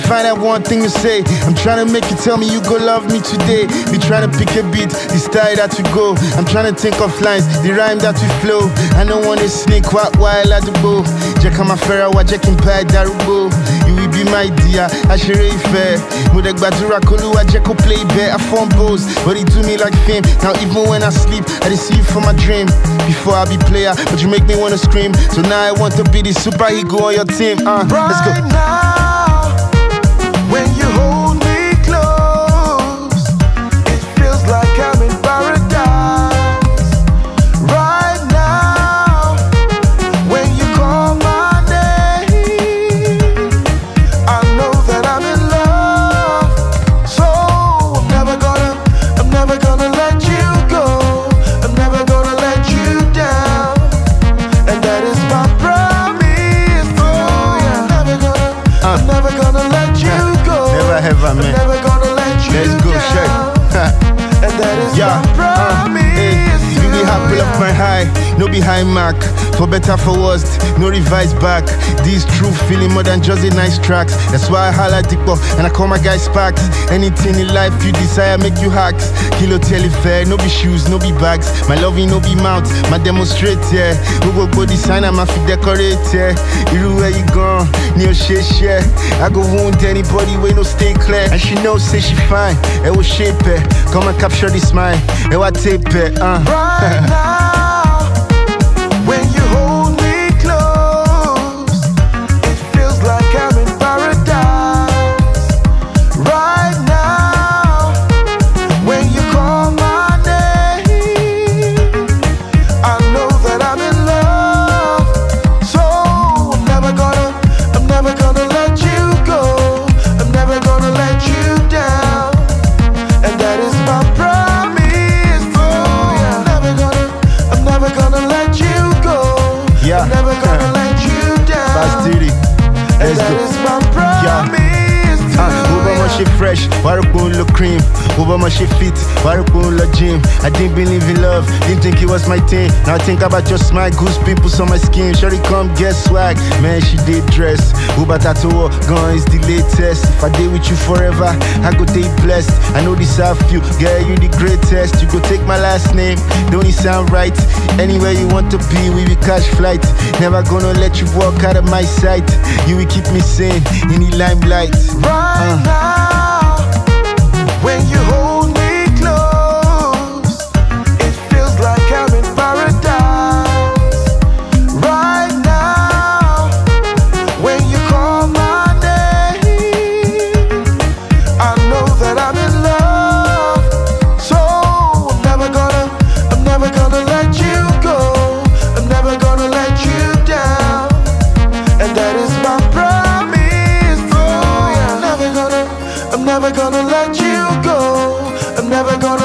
find out one thing to say. I'm trying to make you tell me you go love me today. Be trying to pick a beat, the style that we go. I'm trying to think of lines, the rhyme that we flow. I don't want to sneak while I do go. Jack on my ferra, wa Jack in pie darugo. You will be my dear, I share it fair. Mudek badura kolu, I Jack will play bear. I form bows, but he do me like fame. Now even when I sleep, I deceive from my dream. Before I be player, but you make me wanna scream. So now I want to be the superhero on your team. Let's go. Right now, when you hold me close, it feels like I'm in paradise. Right now, when you call my name, I know that I'm in love. So I'm never gonna let you go. I'm never gonna let you down, and that is my promise. Oh yeah, I'm never gonna let you go. Never ever, I'm man. never gonna let you Let's go, down. check. And that is Yeah, my promise. you be happy of my high, no be high mark. For better, for worst, no revise back. This true feeling more than just a nice tracks. That's why I holla Dikbo and I call my guys Sparks. Anything in life you desire, make you hacks. Kilo fair, no be shoes, no be bags. My loving no be mount, my demonstrate, yeah. We go go design, I'm fi decorate, yeah. You where you gone, near shit, yeah. I go wound anybody, way no stay clear. And she knows, say she fine, it will shape it. Come and capture this smile, it will tape it, Right now, when you hold me close, it feels like I'm in paradise. Right now, when you call my name, I know that I'm in love. So I'm never gonna let you go. I'm never gonna let you down, and that is my promise. Oh yeah, I'm never gonna let you go. Yeah. I'm never gonna let you down. Fast duty. And Let's that go. is my promise. Obama she fresh, Warukun look cream. Obama she fit, Warukun look gym. I didn't believe in love, didn't think it was my thing. Now think about your smile, goose pimples on my skin. Shorty come get swag, man she did dress. Uba tattoo, gun is the latest. If I did with you forever, I go take blessed. I know this half you, girl you the greatest. You go take my last name, don't it sound right? Anywhere you want to be, we will catch flight. Never gonna let you walk out of my sight. You will keep me sane in the limelight. Right now, when you hold me close, it feels like I'm in paradise. Right now, when you call my name, I know that I'm in love. So I'm never gonna let you go. I'm never gonna let you down, and that is my promise. I'm never gonna let you go. I'm never gonna